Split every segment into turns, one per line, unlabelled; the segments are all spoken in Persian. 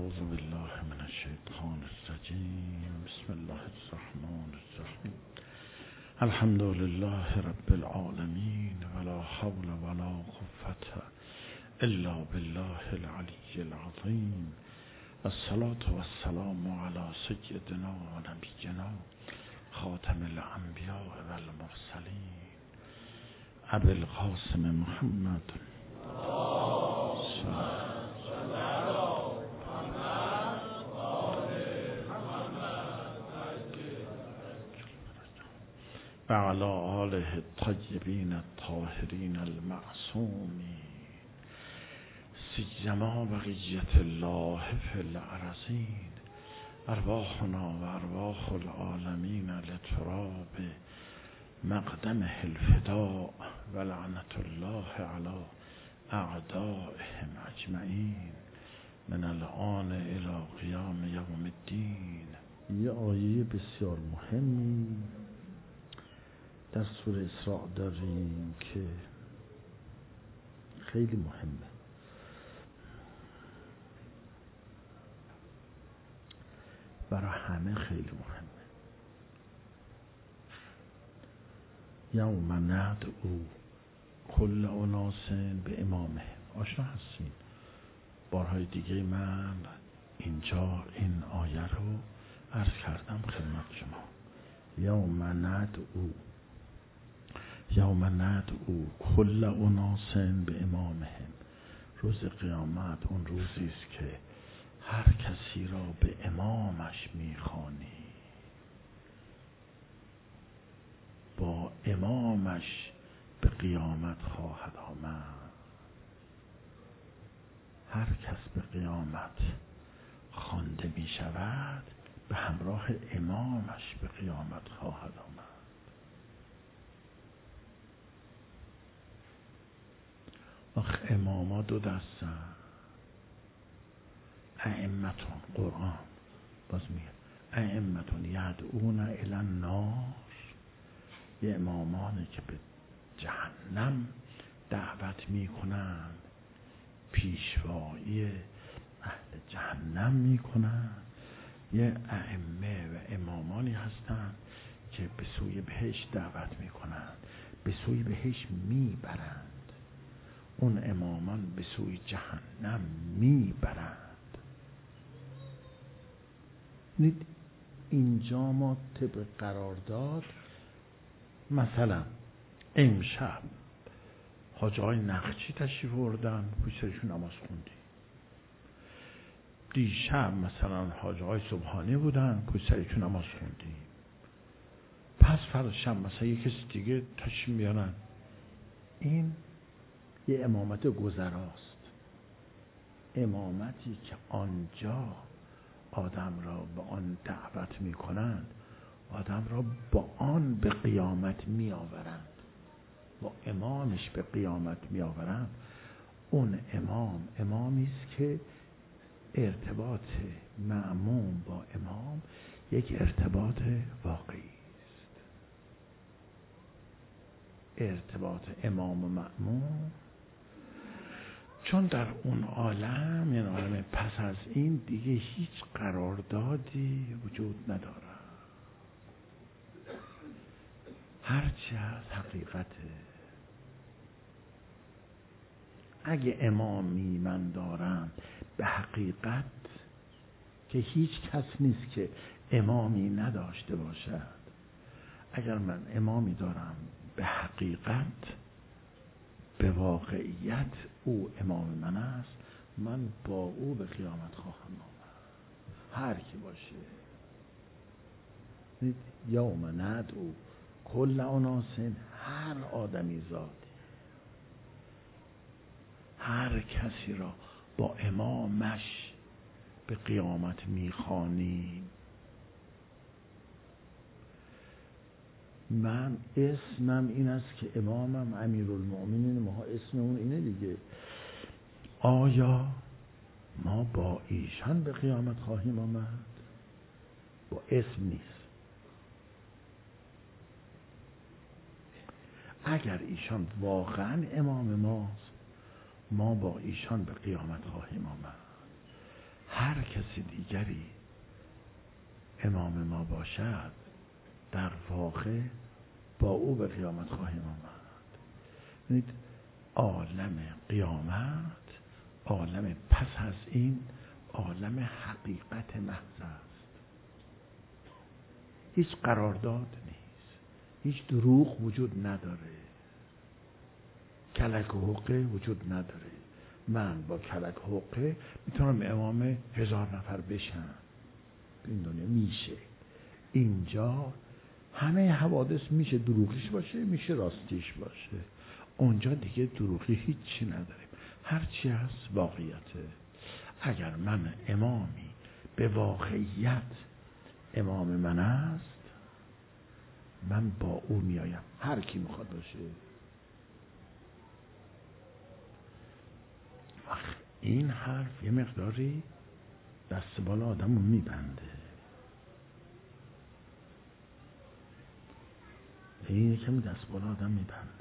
اعوذ بالله من الشیطان الرجیم. بسم الله الرحمن الرحیم. الحمد لله رب العالمین ولا حول ولا قوة الا بالله العلی العظیم. الصلاة والسلام علی سیدنا و نبینا خاتم الانبیاء و المرسلین ابی القاسم محمد و علی آله الطیبین الطاهرین المعصومین سیما بقیة الله فی الارضین. ارواحنا و ارواح العالمین لتراب مقدمه الفداء و لعنت الله علی اعدائهم اجمعین من الآن الی قیام یوم الدین. یه آیه بسیار مهمی در سوره اسراء داریم که خیلی مهمه. برای همه خیلی مهمه. یوم ندعو کل اناس به امامهم. آشنا هستین؟ بارهای دیگه من اینجا این آیه رو عرض کردم خدمت شما. یوم ندعو کل اناس به امامهم. روز قیامت اون روزی است که هر کسی را به امامش میخوانی، با امامش به قیامت خواهد آمد. هر کس به قیامت خوانده می شود به همراه امامش به قیامت خواهد آمد. آخ اماما دو دستن. ائمتون قرآن باز میگه ائمتون یدعون الی النار. یه امامانی که به جهنم دعوت میکنن، پیشوایی اهل جهنم میکنن. یه ائمه و امامانی هستن که به سوی بهشت دعوت میکنن، به سوی بهشت میبرند. اون امامان به سوی جهنم میبرند. اینجا ما طبق قرارداد مثلا امشب حاج آقای نقچی تشریف آوردن، پشت سرشون نماز خوندیم. دیشب مثلا حاج آقای سبحانی بودن، پشت سرشون نماز خوندیم. پس فردا شب مثلا یک کسی دیگه تشریف میارن. این یه امامت گذراست. امامتی که آنجا آدم را به آن دعوت میکنند، آدم را با آن به قیامت میآورند، با امامش به قیامت میآورند. اون امامی است که ارتباط مأموم با امام یک ارتباط واقعی است. ارتباط امام و مأموم، چون در اون عالم، یعنی عالم پس از این، دیگه هیچ قراردادی وجود نداره. هرچی از حقیقته. اگه امامی من دارم به حقیقت، که هیچ کس نیست که امامی نداشته باشد، اگر من امامی دارم به حقیقت، به واقعیت او امام من است، من با او به قیامت خواهم آمد، هر کی باشه. یوم ندعو کل اناس، هر آدمی زادی، هر کسی را با امامش به قیامت میخوانیم. من اسمم این است که امامم امیرالمؤمنین، ما اسممون اینه دیگه. آیا ما با ایشان به قیامت خواهیم آمد؟ با اسم نیست. اگر ایشان واقعا امام ماست، ما با ایشان به قیامت خواهیم آمد. هر کسی دیگری امام ما باشد، در واقع با او به قیامت خواهیم آمد. ببینید عالم قیامت، عالم پس از این، عالم حقیقت محض است. هیچ قرارداد نیست، هیچ دروغ وجود نداره، کلک و حقه وجود نداره. من با کلک و حقه میتونم امام 1000 نفر بشم. این دنیا میشه. اینجا همه حوادث میشه دروغیش باشه، میشه راستیش باشه. اونجا دیگه دروغی هیچی نداریم، هرچی هست واقعیته. اگر من امامی به واقعیت امام من است، من با او میایم، هر کی میخواد باشه. این حرف یه مقداری دست بالا آدم رو میبنده. این یکمی دست بالا آدم میبنده.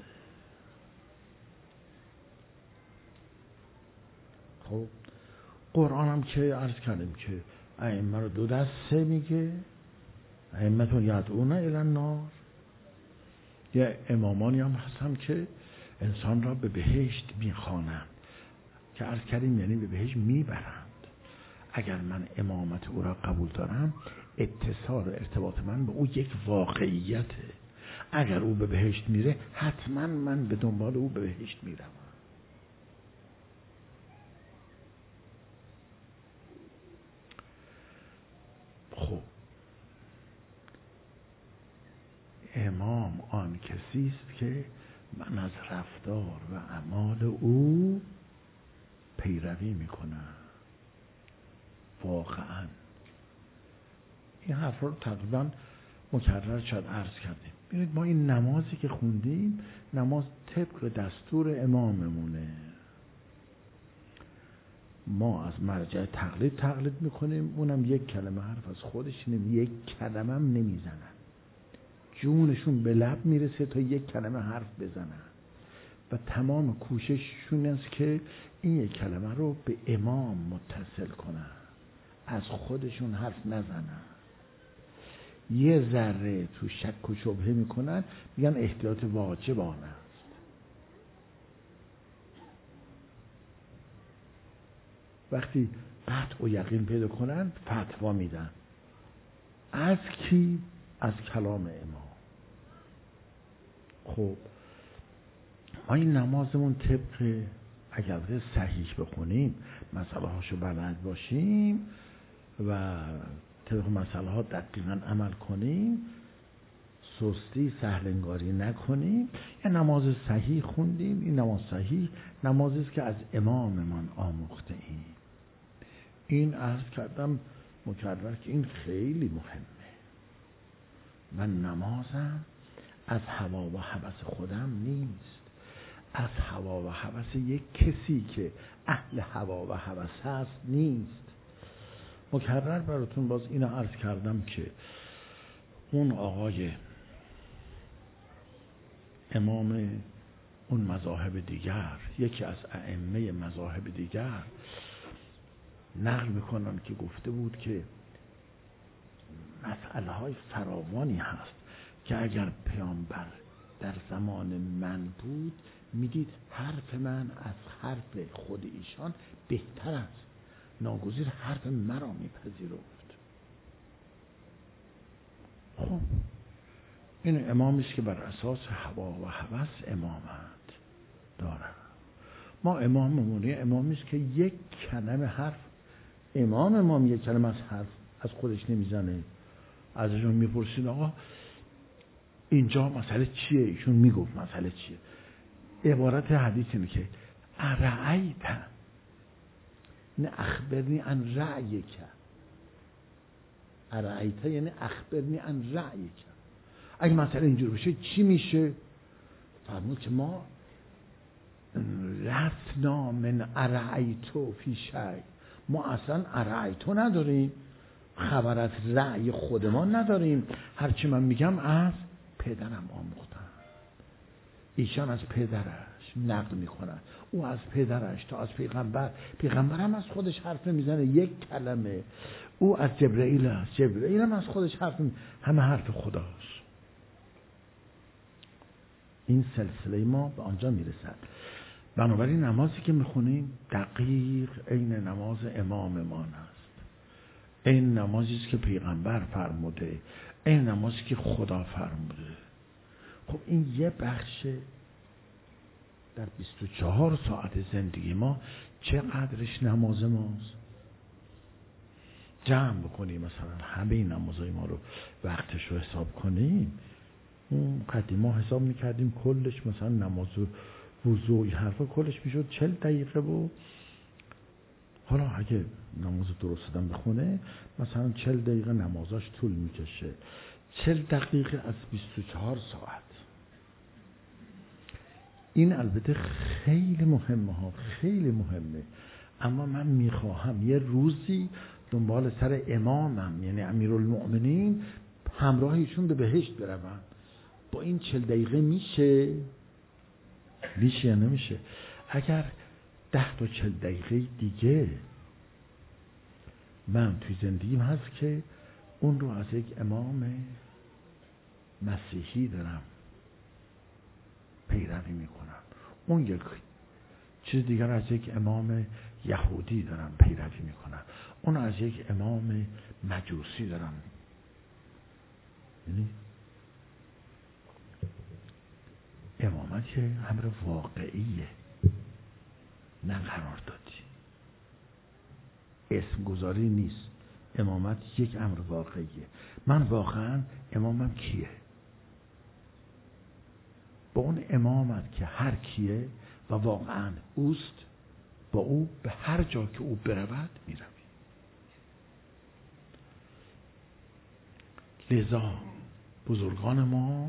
خب قرآن هم که عرض کردیم که ائمه رو 2 دسته میگه، ائمه یدعون الی النار. یه امامانی هم هستن که انسان را به بهشت میخوانند، که عرض کردیم یعنی به بهشت میبرند. اگر من امامت او را قبول دارم، اتصال و ارتباط من به او یک واقعیته. اگر او به بهشت میره، حتما من به دنبال او به بهشت میرم. خب امام آن کسی است که من از رفتار و اعمال او پیروی میکنم. واقعا این حرف رو تقریبا مکرر شد عرض کردیم. ببینید ما این نمازی که خوندیم، نماز طبق دستور اماممونه. ما از مرجع تقلید میکنیم، اونم یک کلمه حرف از خودش یک کلمه هم نمیزنن. جونشون به لب میرسه تا یک کلمه حرف بزنن و تمام کوشششون است که این یک کلمه رو به امام متصل کنن، از خودشون حرف نزنن. یه ذره تو شک و شبهه میکنن، میگن احتیاط واجبانه است. وقتی قطع و یقین پیدا کنن فتوا میدن. از کی؟ از کلام امام. خب ما این نمازمون طبق اگر صحیح بخونیم، مسئله هاشو بلد باشیم و طبق مسئله ها دقیقا عمل کنیم، سستی سهلنگاری نکنیم، یه نماز صحیح خوندیم. این نماز صحیح نمازی است که از اماممان آموخته ایم. این عرض کردم مکرر که این خیلی مهمه. من نمازم از هوا و هوس خودم نیست، از هوا و هوس یک کسی که اهل هوا و هوس هست نیست. مکرر براتون باز اینو عرض کردم که اون آقای امام اون مذاهب دیگر، یکی از ائمه مذاهب دیگر نقل میکنن که گفته بود که مسئله های فراوانی هست که اگر پیامبر در زمان من بود، میدید حرف من از حرف خود ایشان بهتر است، ناگزیر حرف مرا میپذیرفت. خب این امامی است که بر اساس هوا و هوس امامت دارد. ما اماممون امامی است که یک کلمه حرف، امام یک کلمه از حرف از خودش نمیزنه. ازشون میپرسید آقا اینجا مسئله چیه؟ ایشون میگفت مسئله چیه. عبارت حدیث اینه که ارعیت نه اخبرنی عن رأیک. ارعیت یعنی اخبرنی عن رأیک. اگه مسئله اینجور بشه چی میشه؟ فرمود که ما لسنا من ارعیتو فی شیء، ما اصلا ارعیتو نداریم، خبر از رأی خودمان نداریم. هرچی من میگم از پدرم آموختم. ایشان از پدرش نقل میکنن، او از پدرش تا از پیغمبر هم از خودش حرف نمیزنه یک کلمه. او از جبرئیل است، جبرئیل هم از خودش حرف نمیزنه، همه حرف خداست. این سلسله ما به آنجا میرسد. بنابراین نمازی که میخونیم دقیق عین نماز اماممان است، این نمازی است که پیغمبر فرموده، این نمازی که خدا فرموده. خب این یه بخش در 24 ساعت زندگی ما چقدرش نماز ماست. جمع بکنیم مثلا همه این نمازهای ما رو وقتش رو حساب کنیم. اون قدیما حساب میکردیم کلش مثلا نماز وضوعی حرفا کلش میشد 40 دقیقه و حالا اگه نماز درست دادن بخونه مثلا 40 دقیقه نمازاش طول میکشه. 40 دقیقه از 24 ساعت. این البته خیلی مهمه ها، خیلی مهمه. اما من میخواهم یه روزی دنبال سر امامم یعنی امیرالمؤمنین همراه ایشون به بهشت بروم. با این 40 دقیقه میشه یا نمیشه؟ اگر 10 تا 40 دقیقه دیگه من توی زندگیم هست که اون رو از یک امام مسیحی دارم پیروی میکنم، اون یک چیز دیگر از یک امام یهودی دارم پیروی میکنم، اون از یک امام مجوسی دارم. یعنی امامت یه امر واقعیه، نه قراردادی، اسم گذاری نیست. امامت یک امر واقعیه. من واقعا امامم کیه؟ با اون امامت که هر کیه و واقعا اوست، با او به هر جا که او برود میروی. لذا بزرگان ما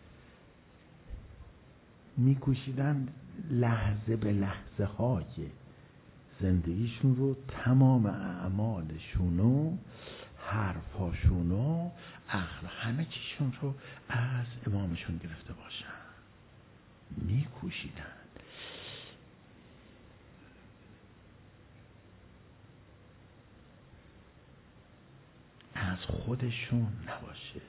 میکوشیدن لحظه به لحظه های زندگیشون رو، تمام اعمالشون و حرفاشون و همه چیشون رو از امامشون گرفته باشن. میکوشیدن. از خودشون نباشه،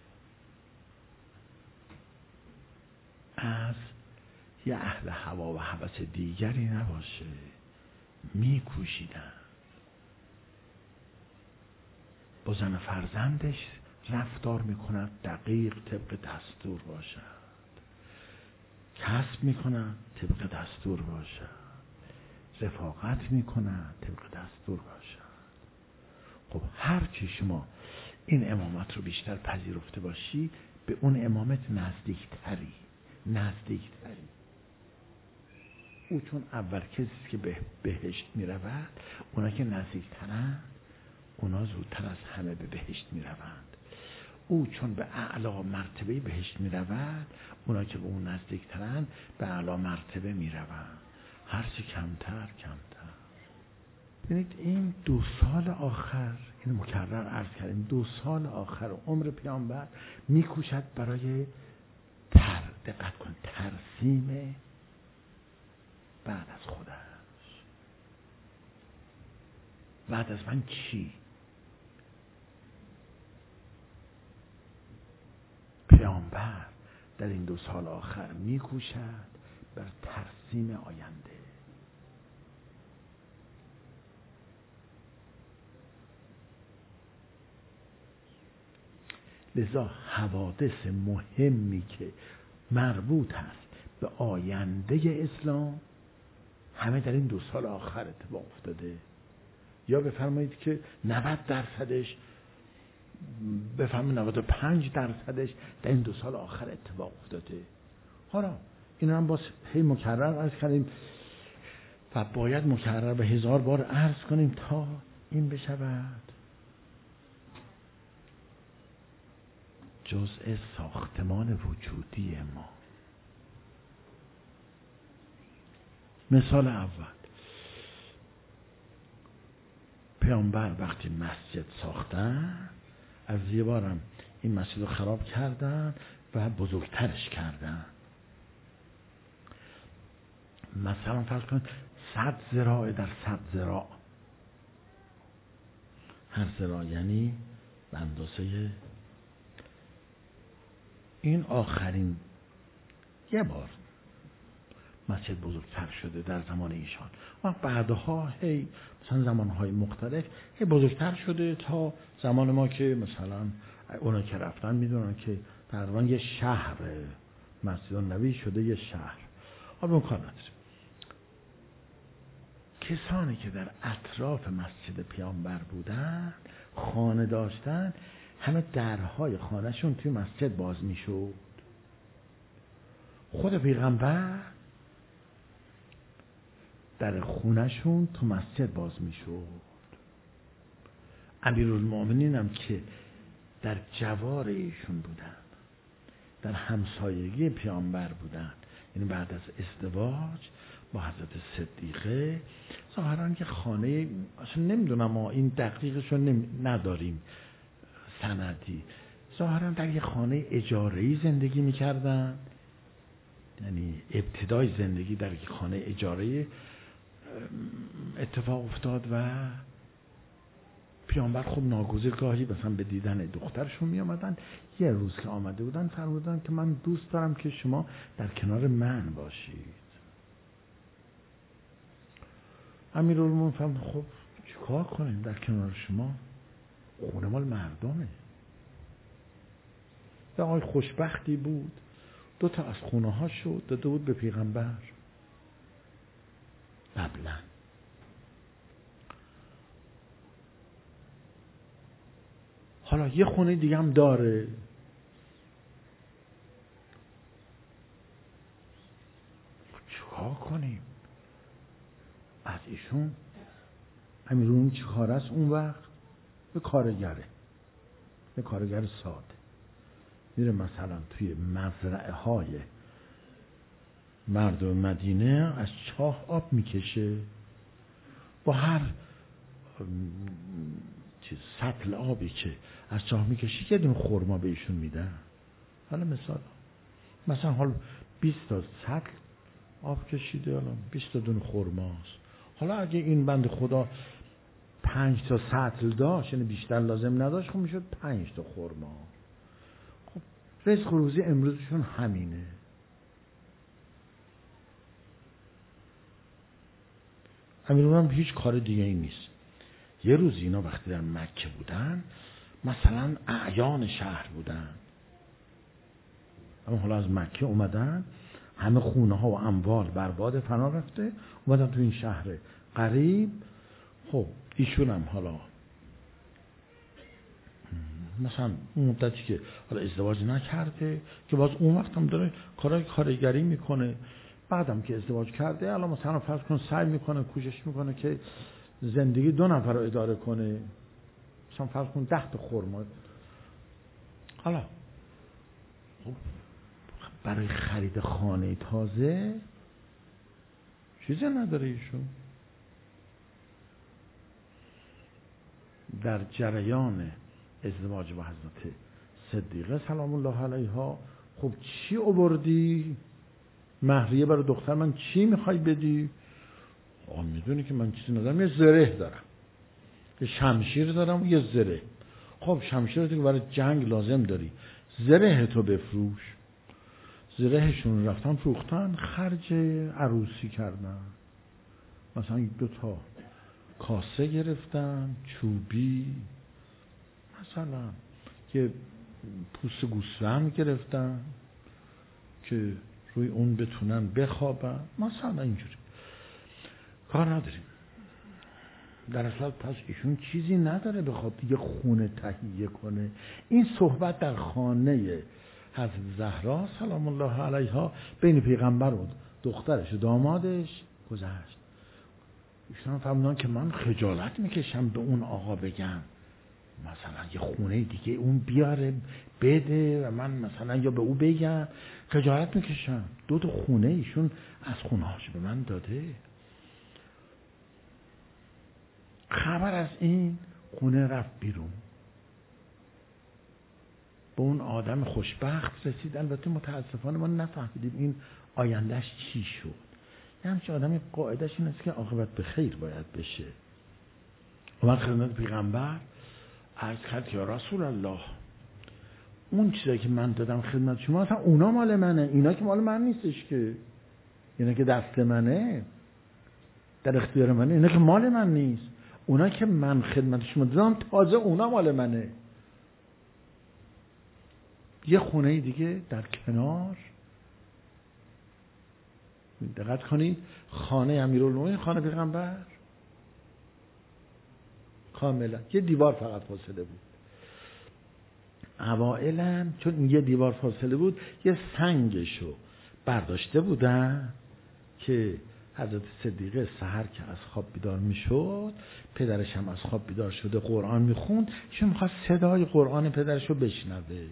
از یه اهل هوا و هوس دیگری نباشه. میکوشیدن با زن فرزندش رفتار میکنند دقیق طبق دستور باشد، کسب میکنند طبق دستور باشد، رفاقت میکنند طبق دستور باشد. خب هر چی شما این امامت رو بیشتر پذیرفته باشی به اون امامت نزدیکتری. او چون اول کسی که به بهشت میرود، اونا که نزدیکترند اونا زودتر از همه به بهشت میروند. او چون به اعلی مرتبه بهشت میرود، اونا که به اون نزدیکترند به اعلی مرتبه میروند. هرچی کمتر. ببینید این 2 سال آخر، این مکرر عرض کردیم، 2 سال آخر عمر پیامبر میکوشد برای دقت کن ترسیم بعد از خودش. بعد از من کی؟ پیامبر در این 2 سال آخر میکوشد بر ترسیم آینده. لذا حوادث مهمی که مربوط هست به آینده اسلام همه در این 2 سال آخر اتفاق افتاده. یا بفرمایید که 90%، بفرمایید 95% در این 2 سال آخر اتفاق افتاده. حالا این هم باز هی مکرر عرض کردیم و باید مکرر به 1000 بار عرض کنیم تا این بشود جزء ساختمان وجودی ما. مثال اول، پیامبر وقتی مسجد ساختن، از یه بارم این مسجد رو خراب کردن و بزرگترش کردن. مثلا فرض کن 100 ذراع در 100 ذراع، هر ذراع یعنی به اندازه این. آخرین یه بار مسجد بزرگتر شده در زمان ایشان و بعدها هی مثلا زمانهای مختلف هی بزرگتر شده تا زمان ما که مثلا اونا که رفتن میدونن که تقریبا یه شهر مسجد النبی شده، یه شهر. حالا اون کار نداریم. کسانی که در اطراف مسجد پیامبر بودن، خانه داشتن، همه درهای خانهشون توی مسجد باز میشد. خود پیغمبر در خونهشون تو مسجد باز میشد. امیرالمومنین هم که در جوار ایشون بودن، در همسایگی پیامبر بودن، یعنی بعد از ازدواج با حضرت صدیقه، ظاهرا که خانه، اصلا نمیدونم ما این دقیقشو نداریم سندی، ظاهرا در یه خانه اجاره‌ای زندگی میکردن. یعنی ابتدای زندگی در یک خانه اجاره‌ای اتفاق افتاد و پیامبر خب ناگزیر گاهی مثلا به دیدن دخترشون می آمدن. یه روز که آمده بودن فرمودن که من دوست دارم که شما در کنار من باشید. امیرالمومنین فرمود خب چیکار کنیم در کنار شما؟ خونه مال مردمه. و آقای خوشبختی بود، 2 تا از خونه ها شد داده بود به پیغمبر قبلا. حالا یه خونه دیگه هم داره. چیکار کنیم؟ از ایشون امیرالمومنین چی کار است اون وقت؟ به کارگره، به کارگر ساده. میره مثلا توی مزرعه های مردم مدینه از چاه آب میکشه، با هر سطل آبی که از چاه میکشی یه دونه خرما به ایشون میدن. حالا مثلا حالا 20 تا سطل آب کشیده، حالا 20 تا دونه خرماست. حالا اگه این بند خدا 5 تا سطل داشت، یعنی بیشتر لازم نداشت، خب میشد 5 تا خرما. خب رزق و روزی امروزشون همینه. امیرالمومنین هیچ کار دیگه ای نیست. یه روز اینا وقتی در مکه بودن، مثلا اعیان شهر بودن، اما حالا از مکه اومدن، همه خونه ها و اموال برباد فنا رفته، اومدن تو این شهر قریب. خب ایشون هم حالا مثلا اون مدتی که حالا ازدواج نکرده، که باز اون وقت هم داره کارگری میکنه، بعدم که ازدواج کرده الان مثلا فرض کن سعی میکنه، کوشش میکنه که زندگی 2 نفر رو اداره کنه، مثلا فرض کن 10 تا خرما. حالا خب برای خرید خانه تازه چیزی نداره ایشون. در جریان ازدواج با حضرت صدیقه سلام الله علیها، خب چی آوردی؟ مهریه برای دختر من چی میخوای بدی؟ میدونی که من چیزی ندارم، یه زره دارم، یه شمشیر دارم، یه زره. خب شمشیر تو برای جنگ لازم داری، زره تو بفروش. زرهشون رفتن فروختن، خرج عروسی کردن. مثلا 2 تا کاسه گرفتن چوبی، مثلا یه پوست گوسفند گرفتن که روی اون بتونن بخوابن، مثلا اینجوری. کار نداریم. در اصل پس ایشون چیزی نداره بخواد یه خونه تهیه کنه. این صحبت در خانه حضرت زهرا سلام الله علیها بین پیغمبر و دخترش و دامادش گذشت. ایشون فرمودن که من خجالت میکشم به اون آقا بگم مثلا یه خونه دیگه اون بیاره بده و من مثلا یا به او بگم، خجالت میکشم. 2 تا خونه ایشون از خونهاش به من داده. خبر از این خونه رفت بیرون، به اون آدم خوشبخت رسید. البته متاسفانه ما نفهمیدیم این آیندهش چی شد. یه همچه آدمی قاعدش این است که عاقبت به خیر باید بشه. اومد خدمت پیغمبر عرض کرد که رسول الله اون چیزایی که من دادم خدمت شما اصلا اونا مال منه، اینا که مال من نیستش که، اینا که دست منه، در اختیار منه، اینا که مال من نیست. اونا که من خدمت شما دادم تازه اونا مال منه. یه خونه دیگه در کنار، دقت کنید، خانه امیرالمومنین، خانه پیغمبر کاملا یه دیوار فقط فاصله بود. اوائلم چون این یه دیوار فاصله بود یه سنگشو برداشته بودن که حضرت صدیقه سحر که از خواب بیدار میشد، پدرش هم از خواب بیدار شده قرآن میخوند، چون میخواست صدای قرآن پدرشو بشنوه.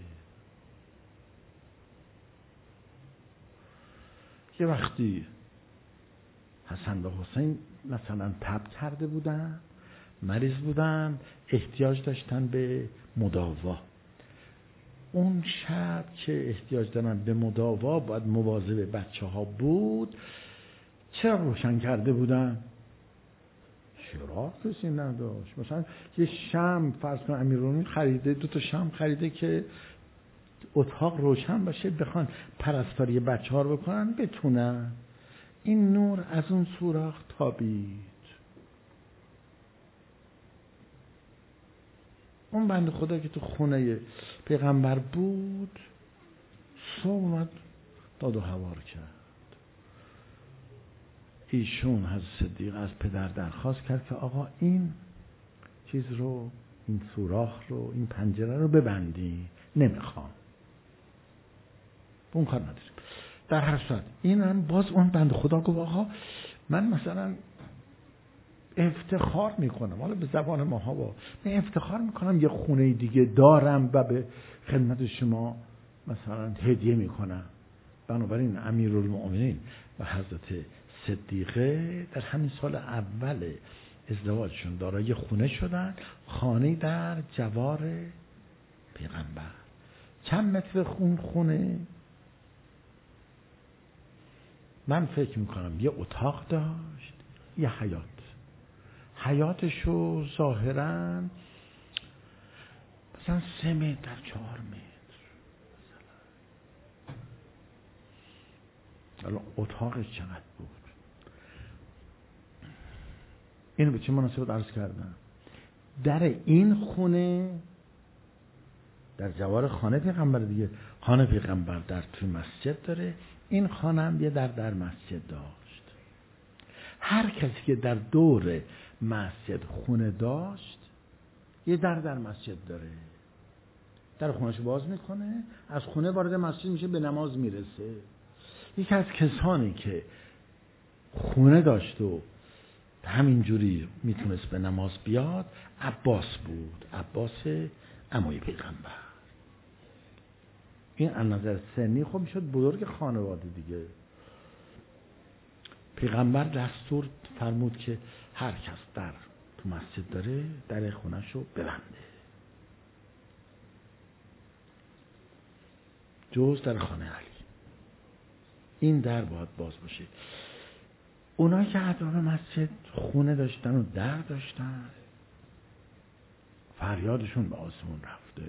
یه وقتی حسن و حسین مثلا تب کرده بودن، مریض بودن، احتیاج داشتن به مداوا. اون شب که احتیاج دارن به مداوا باید مواظب بچه ها بود. چرا روشن کرده بودن؟ چرا کسی نداشت. مثلا یه شمع فرض کن امیرالمومنین خریده، 2 تا شمع خریده که اتاق روشن باشه، بخوان پرستاری بچه ها رو بکنن بتونن. این نور از اون سوراخ تابید. اون بنده خدا که تو خونه پیغمبر بود صبح اومد داد و هوار کرد. ایشون حضرت صدیق از پدر درخواست کرد که آقا این چیز رو، این سوراخ رو، این پنجره رو ببندی. نمیخوام، اون کار نداریم. در هر صورت این هم باز اون بنده خدا گفت آقا من مثلا افتخار میکنم، حالا به زبان ماها با من افتخار میکنم یه خونه دیگه دارم و به خدمت شما مثلا هدیه میکنم. بنابراین امیرالمومنین و حضرت صدیقه در همین سال اول ازدواجشون دارای خونه شدن، خانه در جوار پیغمبر. چند متر خونه؟ من فکر میکنم یه اتاق داشت، یه حیاط. حیاطشو ظاهراً مثلا 3 متر در 4 متر مثلا. اتاقش چقدر بود؟ اینو به چه مناسبت عرض کردم؟ در این خونه در جوار خانه پیغمبر دیگه، خانه پیغمبر در توی مسجد داره، این خانه هم یه در مسجد داشت. هر کسی که در دور مسجد خونه داشت یه در مسجد داره. در خونه‌شو باز میکنه، از خونه وارد مسجد میشه، به نماز میرسه. یکی از کسانی که خونه داشت و همینجوری میتونست به نماز بیاد عباس بود، عباس عموی پیغمبر. این از نظر سنی خب میشد بزرگ خانواده دیگه. پیغمبر دستور فرمود که هر کس در تو مسجد داره در خونه‌شو ببنده، جز در خانه علی. این در باید باز باشه. اونایی که اطراف مسجد خونه داشتن و در داشتن فریادشون به آسمون رفته.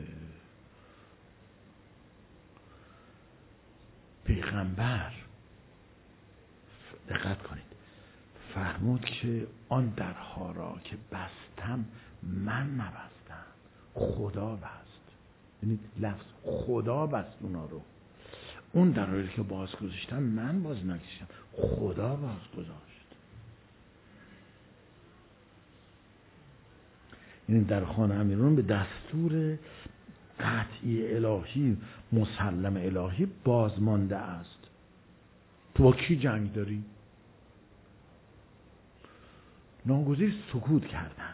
پیغمبر دقت کنید فرمود که آن درها را که بستم من نبستم، خدا بست. یعنی لفظ خدا بست اونا رو. اون درهایی که باز گذاشتم من باز نکشتم، خدا باز گذاشت. یعنی در خانه امیرون به دستور قطعی الهی، مسلم الهی بازمانده است. تو با کی جنگ داری؟ ناگزیر سکوت کردن.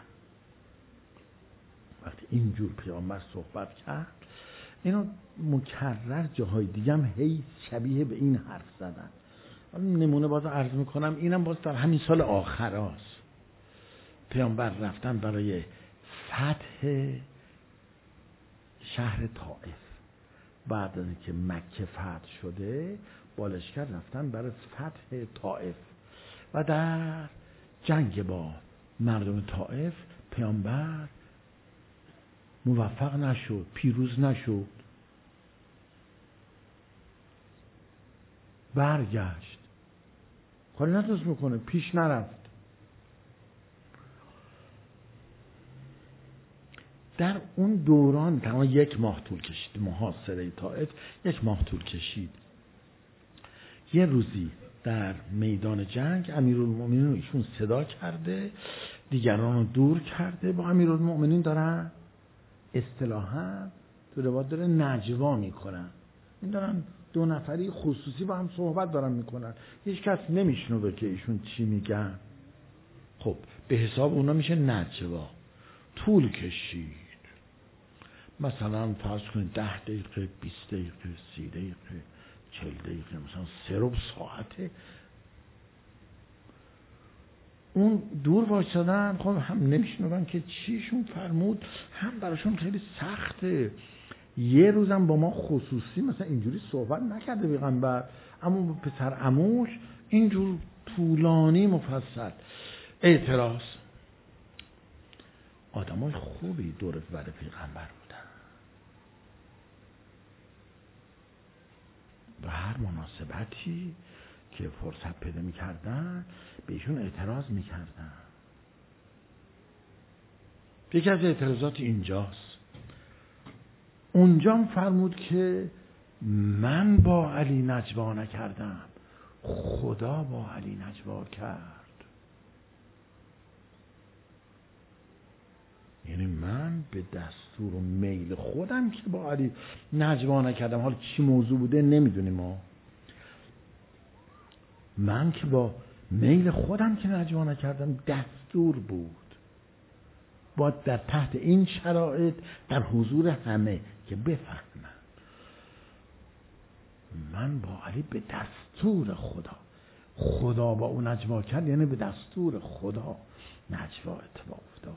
وقتی اینجور پیامبر صحبت کرد، اینو مکرر جاهای دیگه هم هی شبیه به این حرف زدن. نمونه باز عرض میکنم، اینم باز در همین سال آخر هست. پیامبر رفتن برای فتح شهر طائف. بعد از اینکه مکه فتح شده با لشکر رفتن برای فتح طائف. و در جنگ با مردم طائف پیامبر موفق نشد، پیروز نشد، برگشت، کاری نتونست میکنه، پیش نرفت. در اون دوران تمام 1 ماه طول کشید، محاصره طائف 1 ماه طول کشید. یه روزی در میدان جنگ امیرالمومنین رو ایشون صدا کرده، دیگران رو دور کرده، با امیرالمومنین دارن اصطلاحاً تو روایت داره نجوا میکنن، این دارن 2 نفری خصوصی با هم صحبت دارن میکنن، هیچ کس نمیشنوه که ایشون چی میگن. خب به حساب اونا میشه نجوا. طول کشید، مثلا فرض کنید 10 دقیقه، 20 دقیقه، 30 دقیقه، 40 دقیقه، مثلا 3 ساعته اون دور وایسادن. خب هم نمیشنون که چیشون فرمود، هم براشون خیلی سخته. یه روزم با ما خصوصی مثلا اینجوری صحبت نکرده پیغمبر، اما با پسر عموش اینجور طولانی مفصل. اعتراض. آدمای خوبی دور بر پیغمبر بودن و هر مناسبتی که فرصت پیدا میکردن بهشون اعتراض میکردن. یکی از اعتراضات اینجاست. اونجا فرمود که من با علی نجوا نکردم، خدا با علی نجوا کرد. یعنی من به دستور و میل خودم که با علی نجوا نکردم. حالا چی موضوع بوده نمیدونیم ما. من که با میل خودم که نجوا نکردم، دستور بود. باید در تحت این شرایط در حضور همه که بفهمن من با علی به دستور خدا با اون نجوا کرد، یعنی به دستور خدا نجوا اتفاق افتاد.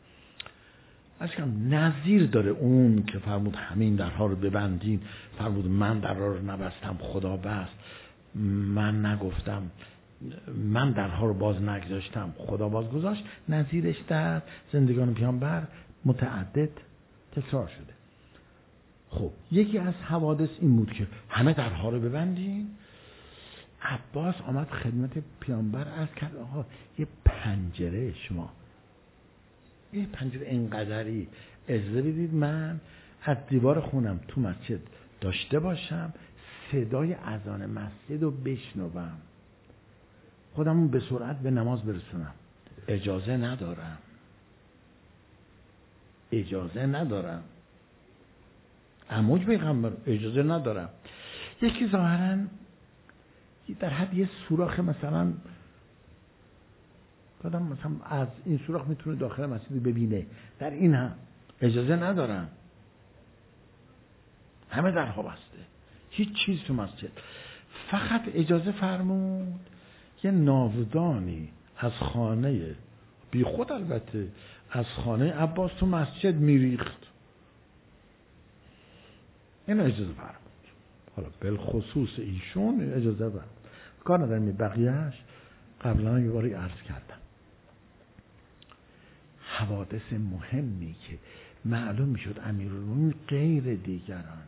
اشکم نظیر داره اون که فرمود همین درها رو ببندین، فرمود من درها رو نبستم خدا بست، من نگفتم، من درها رو باز نگذاشتم خدا باز گذاشت. نظیرش در زندگان پیامبر متعدد تکرار شده. خب یکی از حوادث این بود که همه درها رو ببندین. عباس آمد خدمت پیامبر عرض کرد آقا یه پنجره، شما یه پنجره اینقدری اجازه بدید من از دیوار خونم تو مسجد داشته باشم، صدای اذان مسجد رو بشنوم، خودمون به سرعت به نماز برسونم. اجازه ندارم. عموج پیغمبر اجازه ندارم. یکی ظاهراً در حد یه سوراخ مثلا آدم مثلا از این سوراخ میتونه داخل مسجد ببینه، در این هم اجازه ندارم. همه درها بسته، هیچ چیز تو مسجد. فقط اجازه فرمود یه ناودانی از خانه بی خود البته از خانه عباس تو مسجد میریخت. این اجازه فرمود. حالا بالخصوص ایشون اجازه فرمود. کار ندارم بقیهش قبلا یه باری عرض کردم. حوادث مهمی که معلوم میشد امیرالمومنین غیر دیگرانه.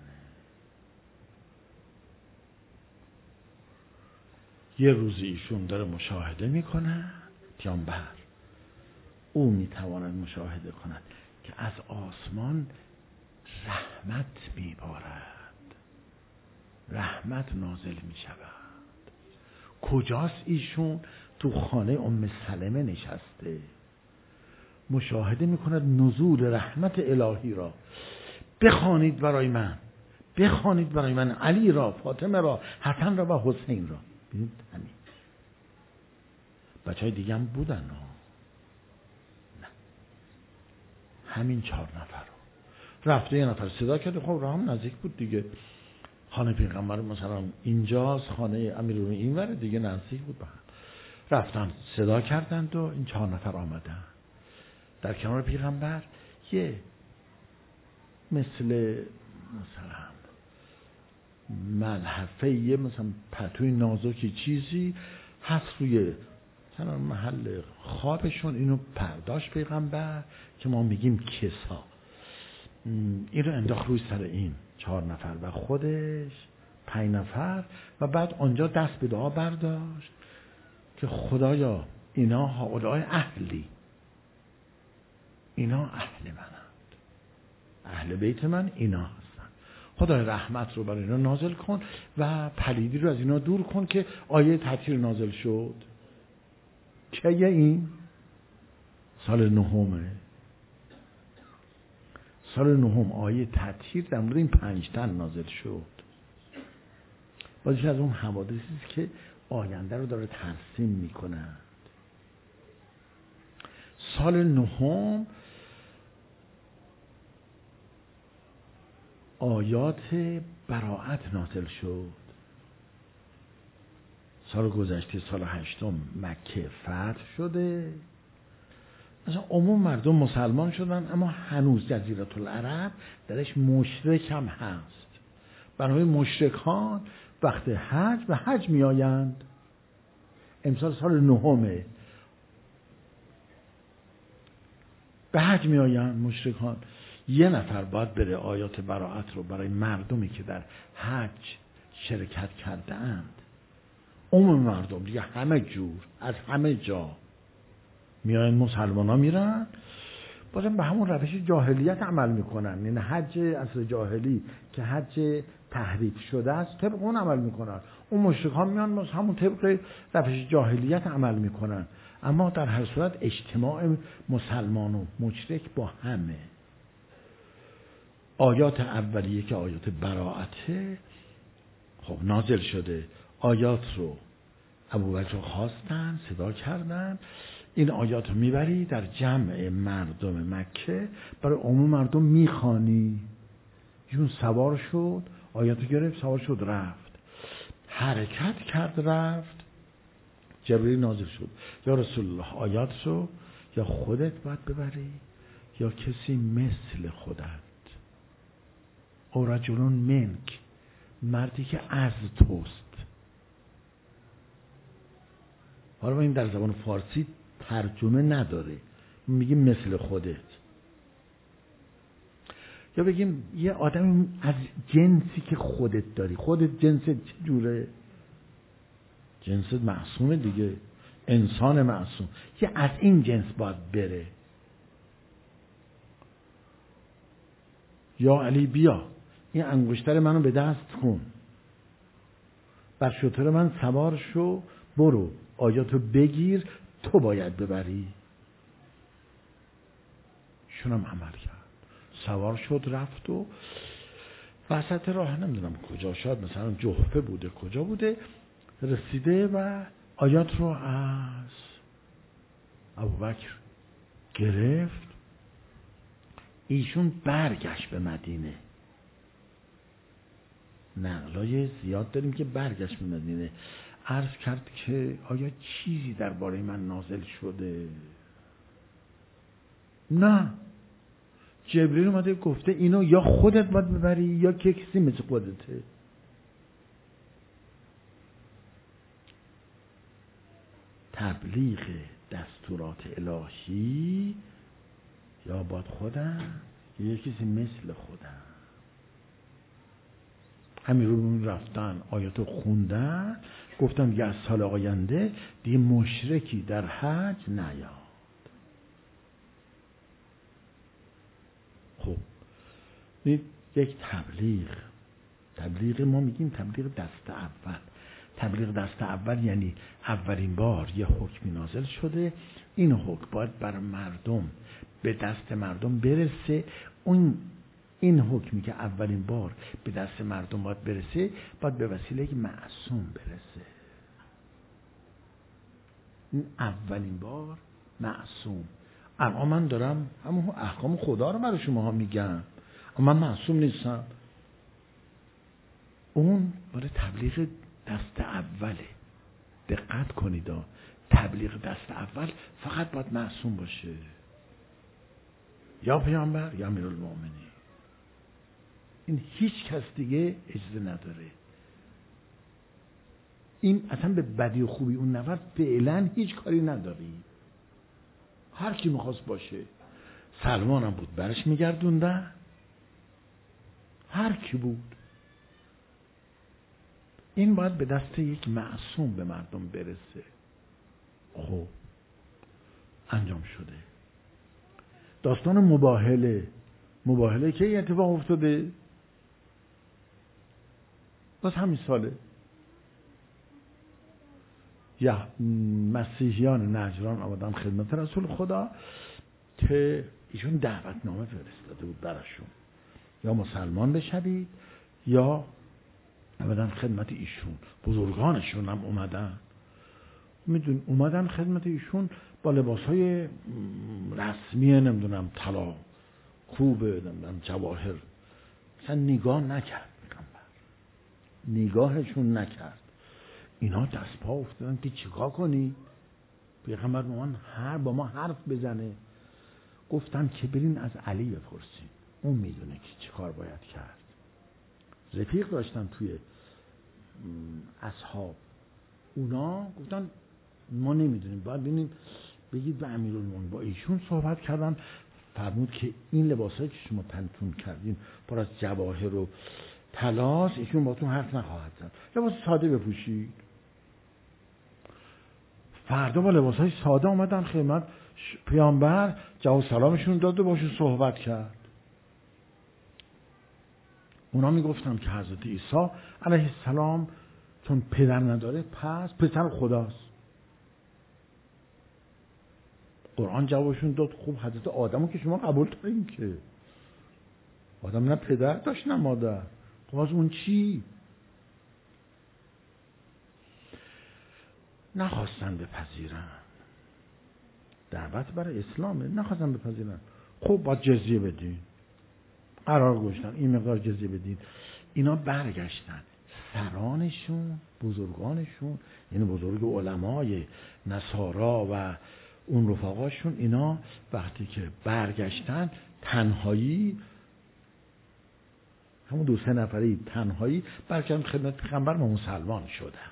یه روزی ایشون داره مشاهده میکنه پیامبر، او میتواند مشاهده کند که از آسمان رحمت میبارد، رحمت نازل میشود. کجاست ایشون؟ تو خانه ام سلمه نشسته، مشاهده میکند نزول رحمت الهی را. بخوانید برای من علی را، فاطمه را، حسن را و حسین را. ببینید همین. بچهای دیگه هم بودن نه، همین 4 نفر رو رفته. یه نفر صدا کرده، خب راه هم نزدیک بود دیگه، خانه پیغمبر مثلا اینجاست، خانه امیرالمومنین اینور دیگه نزدیک بود. رفتن صدا کردند و این 4 نفر آمدن در کنار پیغمبر. یه مثلا ملحفه، یه مثلا پتوی نازکی چیزی هست روی مثلا محل خوابشون اینو پرداش پیغمبر که ما میگیم کسا، این رو انداخت روی سر این 4 نفر و خودش 5 نفر و بعد آنجا دست به دعا برداشت که خدایا اینا هؤلاء اهلی، اینا اهل منند، اهل بیت من اینا هستن، خدای رحمت رو برای اینا نازل کن و پلیدی رو از اینا دور کن. که آیه تطهیر نازل شد که این سال 9، سال 9 آیه تطهیر در مورد این 5 تن نازل شد. بازیش از اون حوادثی است که آینده رو داره ترسیم میکنند. سال 9 آیات براءت نازل شد. سال گذشته سال 8 مکه فتح شده، مثلا عموم مردم مسلمان شدن، اما هنوز جزیره العرب درش مشرک هم هست. برای مشرکان وقت حج به حج می آیند. امسال سال 9 به حج می آیند مشرکان. یه نفر باید بره آیات براءت رو برای مردمی که در حج شرکت کرده اند، عموم مردم دیگه همه جور از همه جا میاین، مسلمان ها میرن بازم به همون روش جاهلیت عمل میکنن. یعنی حج اصل جاهلی که حج تحریف شده است طبق اون عمل میکنن. اون مشرکان میان همون طبق روش جاهلیت عمل میکنن، اما در هر صورت اجتماع مسلمان و مشرک با همه. آیات اولیه که آیات براءته خب نازل شده، آیات رو ابوبکر خواستن، صدا کردن، این آیات رو میبری در جمع مردم مکه برای عموم مردم میخوانی. ایشون سوار شد، آیات رو گرفت، سوار شد رفت، حرکت کرد رفت. جبرئیل نازل شد، یا رسول الله آیات رو یا خودت باید ببری یا کسی مثل خودت، او رجلون منک، مردی که از توست. حالا این در زبان فارسی ترجمه نداره، میگیم مثل خودت، یا بگیم یه آدم از جنسی که خودت داری. خودت جنست چجوره؟ جنست معصومه دیگه، انسان معصوم، که از این جنس باید بره. یا علی بیا این انگشتر منو به دست کن، بر شتر من سوار شو، برو آیاتو بگیر، تو باید ببری. شونم عمل کرد، سوار شد رفت و وسط راه نمیدونم کجا، شاید مثلا جحفه بوده کجا بوده، رسیده و آیات رو از ابوبکر گرفت. ایشون برگشت به مدینه. نقلای زیاد داریم که برگشت به مدینه، عرض کرد که آیا چیزی درباره من نازل شده؟ نه، جبرئیل اومده گفته اینو یا خودت باید ببری یا کسی مثل خودته. تبلیغ دستورات الهی یا باید خودم یا کسی مثل خودم. همین رو رفتن آیاتو خوندن، گفتم دیگه از سال آینده دیگه مشرکی در حج نیاد. خب یک تبلیغ ما میگیم تبلیغ دست اول. تبلیغ دست اول یعنی اولین بار یه حکمی نازل شده، این حکم باید بر مردم به دست مردم برسه. این حکمی که اولین بار به دست مردم باید برسه، باید به وسیله یک معصوم برسه. این اولین بار معصوم. اما من دارم همون احکام خدا رو برای شما ها میگم، اما من معصوم نیستم. اون برای تبلیغ دست اوله. دقت کنید، تبلیغ دست اول فقط باید معصوم باشه، یا پیامبر یا امیرالمومنین. این هیچ کس دیگه اجازه نداره. این اصلا به بدی و خوبی اون نفر فعلا هیچ کاری نداری. هر کی میخواست باشه. سلمان هم بود برش میگردوندن، هر کی بود. این باید به دست یک معصوم به مردم برسه. خب انجام شده. داستان مباهله که این اتفاق افتاده باز همین ساله. یا مسیحیان نجران آمدن خدمت رسول خدا که ایشون دعوتنامه فرستاده بود براشون، یا مسلمان بشوید یا آمدن خدمت ایشون. بزرگانشون هم اومدن خدمت ایشون با لباسهای رسمی، نمیدونم طلا، کوبه، نمیدونم جواهر. اصلا نگاه نکرد پیغمبر، نگاهشون نکرد. اینا دست پا افتادن که چیکار کنی؟ پیغمبر با ما حرف بزنه. گفتن که برین از علی بپرسین، اون میدونه که چیکار باید کرد. رفیق داشتن توی اصحاب، اونا گفتن ما نمیدونیم، باید ببینیم بگید به امیرالمومنین. با ایشون صحبت کردن، فرمود که این لباسایی که شما تنتون کردین پر از جواهر و طلاست، ایشون باتون حرف نخواهد زد، لباس ساده بپوشید. فردا با لباسای ساده اومدن خدمت پیامبر، جواب سلامشون داد و باشون صحبت کرد. اونا میگفتن که حضرت عیسی علیه السلام چون پدر نداره پس پسر خداست. قرآن جوابشون داد خوب حضرت آدمو که شما قبول دارین که آدم نه پدر داشت نه مادر، خب از اون چی؟ نخواستن بپذیرن. دعوت برای اسلامه، نخواستن بپذیرن. خب باید جزیه بدین. قرار گذاشتن این مقدار جزیه بدین. اینا برگشتن، سرانشون، بزرگانشون، یعنی بزرگ علمای نصارا و اون رفقاشون، اینا وقتی که برگشتن تنهایی، همون 2-3 نفری تنهایی برگشتن خدمت پیغمبر و مسلمان شدن.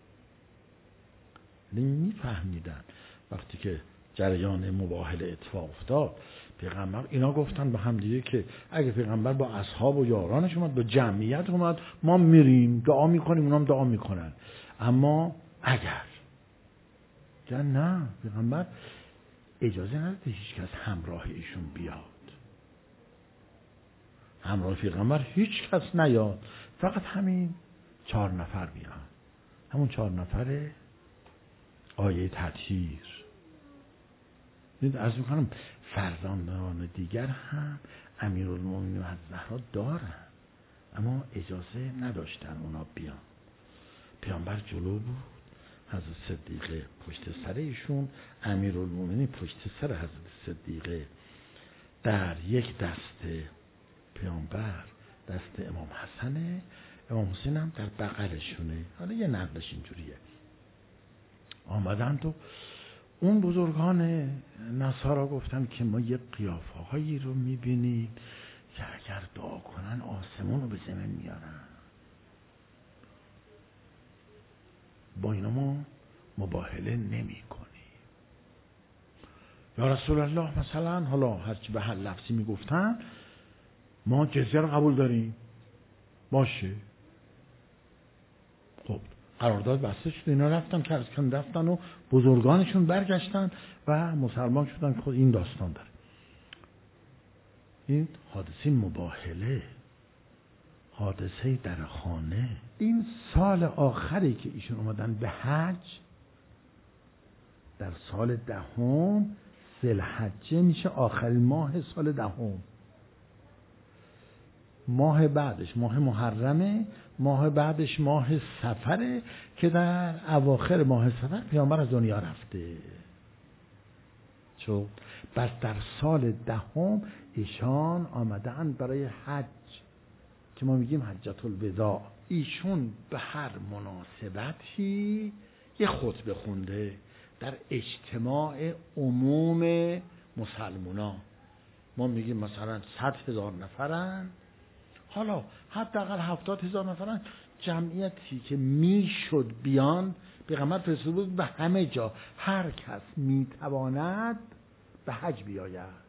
میفهمیدن وقتی که جریان مباهله اتفاق افتاد، پیغمبر اینا گفتن به هم دیگه که اگه پیغمبر با اصحاب و یارانش اومد، با جمعیت اومد، ما میریم دعا میکنیم، اونا هم دعا میکنن. اما اگر نه، پیغمبر اجازه نداده هیچ کس همراه ایشون بیاد، همراه پیغمبر هیچ کس نیاد، فقط همین 4 نفر بیان. همون 4 نفر آیه تطهیر. از میکنم فرزندان دیگر هم امیرالمومنین و الزهرا دارن، اما اجازه نداشتن اونا بیان. پیامبر جلو بود، حضرت صدیقه پشت سر ایشون، امیرالمومنین پشت سر حضرت صدیقه. در یک دست پیامبر دست امام حسنه، امام حسین هم در بغلشونه. حالا یه نقلش اینجوریه. آمدن تو اون بزرگان نصارا گفتن که ما یه قیافه هایی رو میبینیم که اگر دعا کنن آسمون رو به زمین میارن. با اینا ما مباهله نمی کنیم. یا رسول الله مثلا، حالا هرچی به هر لفظی میگفتن، ما جزیه رو قبول داریم، باشه. خب قرارداد بسته شد، اینا رفتن که رفتن و بزرگانشون برگشتن و مسلمان شدن. خود این داستان داره. این حادثه مباهله، حادثه در خانه. این سال آخری که ایشون اومدن به حج، در سال 10 ذوالحجه میشه آخرین ماه سال 10. ماه بعدش ماه محرمه، ماه بعدش ماه صفره که در اواخر ماه صفر پیامبر از دنیا رفته. چون بس در سال 10 ایشان آمدن برای حج که ما میگیم حجت الوداع. ایشون به هر مناسبتی یه خطبه خونده در اجتماع عموم مسلمونا. ما میگیم مثلا 100,000 نفرن، حالا حداقل 70,000 نفرن جمعیتی که میشد بیان، پیغمبر فرستاده بود به همه جا، هر کس میتواند به حج بیاید.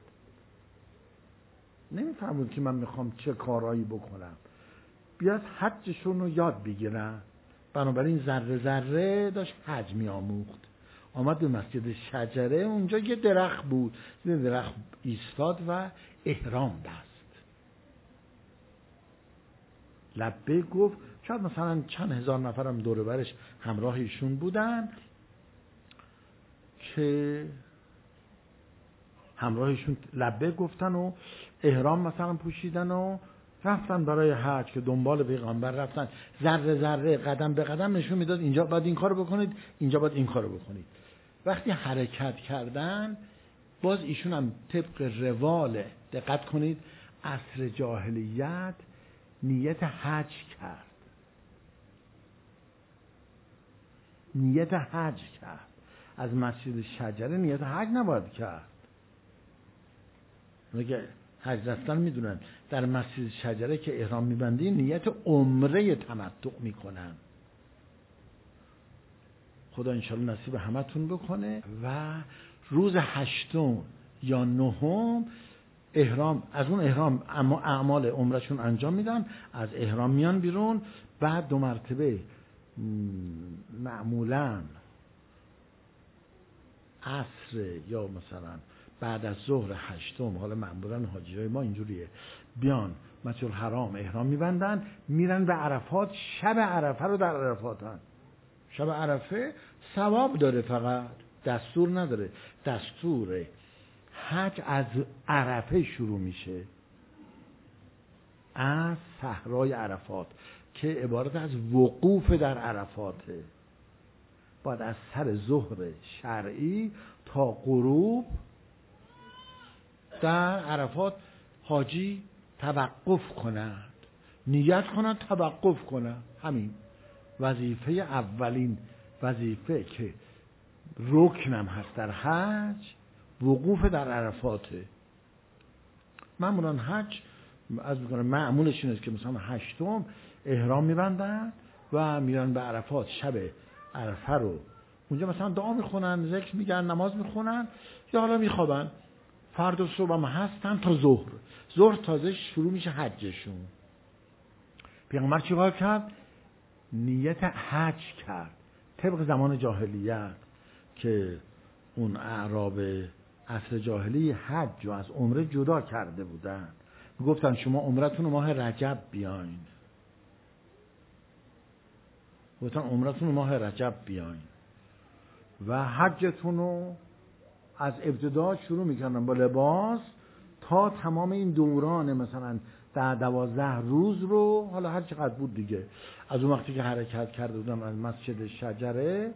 نمیفهمون که من میخوام چه کارایی بکنم، بیاد حجشون رو یاد بگیرن. بنابراین ذره ذره داشت حج میآموخت. آمد به مسجد شجره، اونجا یه درخت بود، یه درخت ایستاد و احرام بست. لبه گفت، شاید مثلا چند هزار نفرم دور برش همراه ایشون بودن که همراهشون لبه گفتن و احرام مثلا پوشیدن و رفتن برای حج، که دنبال پیغمبر رفتن، ذره ذره قدم به قدم نشون میداد اینجا باید این کارو بکنید، اینجا باید این کارو بکنید. وقتی حرکت کردن، باز ایشون هم طبق روال، دقت کنید، عصر جاهلیت نیت حج کرد، نیت حج کرد. از مسجد شجره نیت حج نباید کرد. میگه حج رفتن میدونن در مسجد شجره که احرام میبندی نیت عمره تمتع میکنن. خدا انشالله نصیب همتون بکنه. و روز 8 یا 9 احرام، از اون احرام اما اعمال عمرشون انجام میدن، از احرام میان بیرون. بعد 2 مرتبه معمولا عصر یا مثلا بعد از ظهر 8، حالا معمولا حاجیای ما اینجوریه، بیان مسجد الحرام احرام میبندن، میرن به عرفات. شب عرفه رو در عرفاتن. شب عرفه ثواب داره، فقط دستور نداره. دستور حج از عرفه شروع میشه، از صحرای عرفات که عبارت از وقوف در عرفاته. باید از سر ظهر شرعی تا غروب در عرفات حاجی توقف کند، نیت کند، توقف کند. همین وظیفه، اولین وظیفه که رکنم هست در حج، وقوف در عرفاته. معمولا حج از میکنم معمولش اینه که مثلا 8 احرام میبندن و میرن به عرفات. شب عرفه رو اونجا مثلا دعا میخونن، ذکر میگن، نماز میخونن، یا حالا میخوابن. فردا صبح هم هستن تا ظهر تازه شروع میشه حجشون. پیغمبر چیکار کرد؟ نیت حج کرد طبق زمان جاهلیت، که اون اعراب عصر جاهلی حج رو از عمره جدا کرده بودن. گفتن شما عمرتون رو ماه رجب بیاین، گفتن عمرتون رو ماه رجب بیاین و حجتون رو از ابتدا شروع میکردن با لباس تا تمام این دوران مثلا 12 روز رو، حالا هر چقدر بود دیگه، از اون وقتی که حرکت کرده بودن از مسجد شجره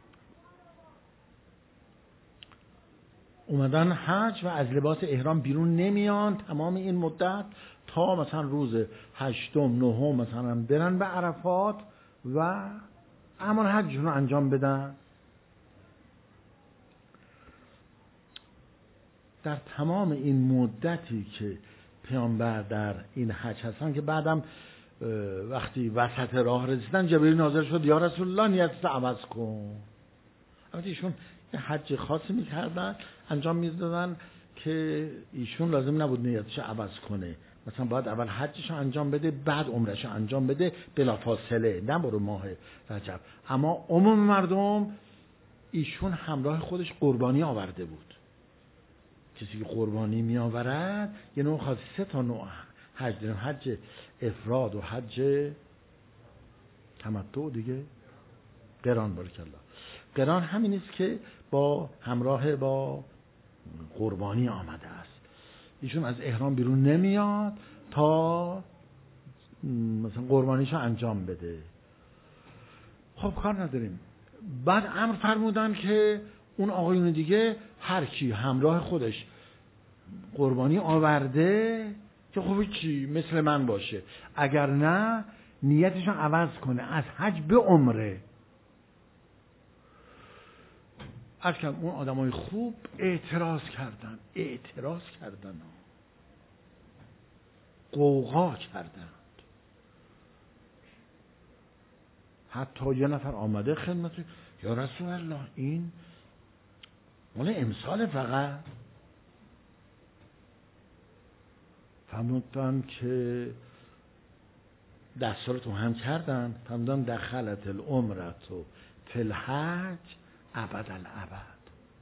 اومدن حج و از لباس احرام بیرون نمیان تمام این مدت تا مثلا روز 8 9 مثلا برن به عرفات و اعمال حجشون رو انجام بدن. در تمام این مدتی که پیامبر در این حج هستن، که بعدم وقتی وسط راه رسیدن جبرئیل نازل شد، یا رسول الله نیتت عوض کن. البته ایشون یه حج خاصی میکردن، انجام میدادن که ایشون لازم نبود نیتش عوض کنه، مثلا باید اول حجش انجام بده بعد عمرش انجام بده بلافاصله، نه برو ماه رجب. اما عموم مردم ایشون همراه خودش قربانی آورده بود. کسی که قربانی می آورد یه نوع خاص، 3 نوع حج داریم: حج افراد و حج تمتع دیگه، قران. بارکالله. قران همین است که با همراه با قربانی آمده است. ایشون از احرام بیرون نمیاد تا مثلا قربانیشو انجام بده. خب کار نداریم. بعد امر فرمودن که اون آقایون دیگه هر کی همراه خودش قربانی آورده که خب چی مثل من باشه، اگر نه نیتشو عوض کنه از حج به عمره. اون آدمای خوب اعتراض کردن، قوقا کردند. حتی یه نفر آمده خدمت یا رسول الله این مال امسال فقط. فرمودن که دستارتون هم کردن. فرمودن دخلت العمرت و فی الحج ابد الابد.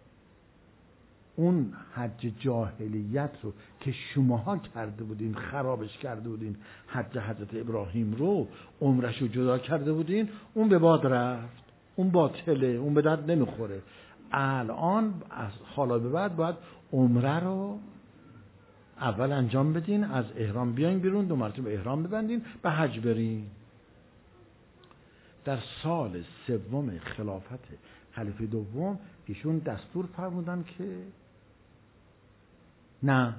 اون حج جاهلیت رو که شماها کرده بودین، خرابش کرده بودین، حج حضرت ابراهیم رو، عمرش رو جدا کرده بودین، اون به باد رفت، اون باطله، اون به درد نمیخوره. الان از حالا به بعد باید عمره رو اول انجام بدین، از احرام بیاین بیرون، 2 مرتبه احرام ببندین، به حج برین. در سال 3 خلافت خلیفه دوم ایشون دستور فرمودن که نه،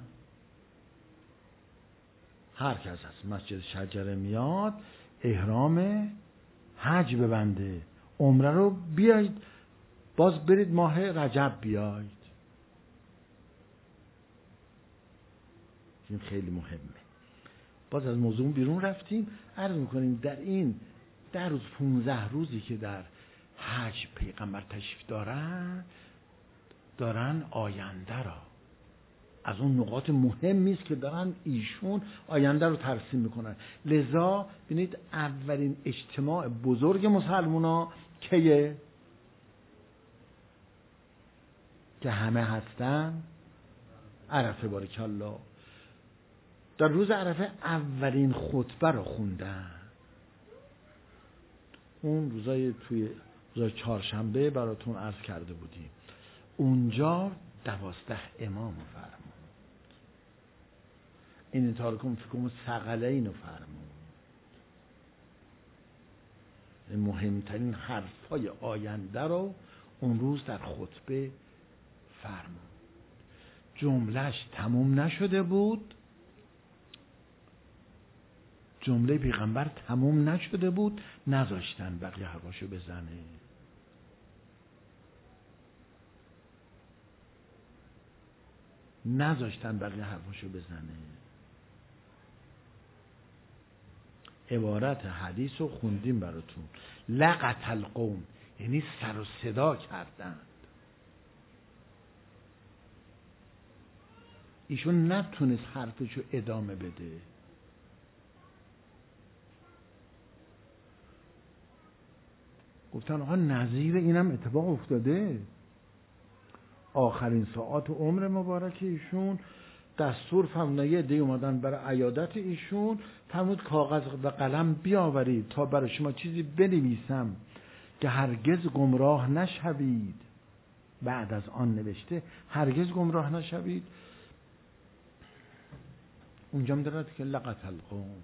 هر کس از مسجد شجره میاد احرام حج ببنده، عمره رو بیایید باز برید ماه رجب بیایید. این خیلی مهمه. باز از موضوع بیرون رفتیم. عرض میکنیم در این 10 روز 15 روزی که در حج پیغمبر تشریف دارن آینده را، از اون نقاط مهمی است که دارن ایشون آینده رو ترسیم میکنن. لذا ببینید اولین اجتماع بزرگ مسلمونا کیه؟ که همه هستن عرفه. بارک الله. در روز عرفه اولین خطبه رو خوندن. اون روزای چهارشنبه براتون عرض کرده بودیم. اونجا 12 امام فرمود. این تارکم فیکم ثقلین فرمود. مهمترین حرفای آینده رو اون روز در خطبه فرمود. جملهش تموم نشده بود، جمله پیغمبر تموم نشده بود، نذاشتن بقیه حرفاشو بزنه. عبارت حدیث رو خوندیم براتون. لقت القوم، یعنی سر و صدا کردند. ایشون نتونست حرفشو ادامه بده. گفتن آقا نظیر اینم اتفاق افتاده. آخرین ساعات عمر مبارک ایشون دستور فرمود یه عده اومدن برای عیادت ایشون، فرمود کاغذ و قلم بیاورید تا برای شما چیزی بنویسم که هرگز گمراه نشوید. بعد از آن نوشته هرگز گمراه نشوید. اونجا می‌دارد که لقت القوم،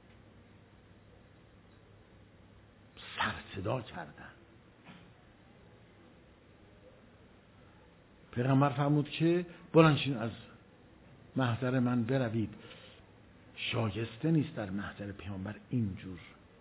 سر صدا کردن. پیغمبر فرمود که بلند شین از محضر من بروید. شایسته نیست در محضر پیامبر اینجور.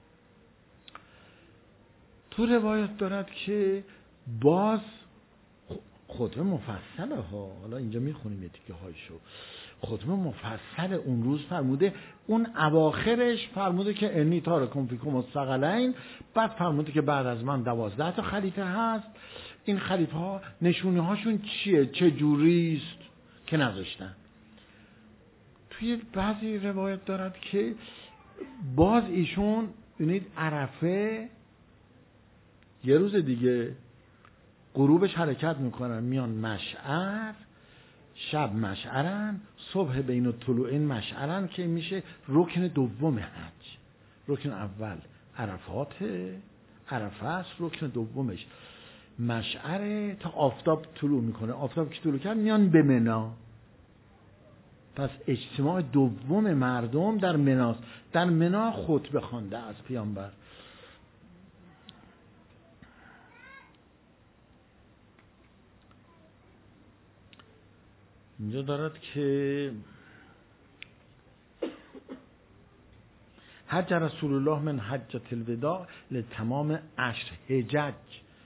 تو روایت دارد که باز خطبه مفصله ها، حالا اینجا میخونیم یه تیکه هایشو. خطبه مفصل اون روز فرموده. اون اواخرش فرموده که انی تارکم فیکم الثقلین. بعد فرموده که بعد از من 12 تا خلیفه هست. این خلیفه ها نشونه هاشون چیه، چه جوریست که نذاشتن. توی بعضی روایت دارد که باز ایشون ببینید عرفه یه روز دیگه غروبش حرکت میکنن، میان مشعر، شب مشعرن، صبح بین الطلوعین مشعرن که میشه رکن دوم حج. رکن اول عرفه است، رکن دومش مشعره تا آفتاب طلوع میکنه. آفتاب که طلوع کرد میان به منا. پس اجتماع دوم مردم در مناست. در منا خطبه خوانده از پیامبر. اینجا دارد که حج رسول الله من حجة الوداع لتمام 10 حجج.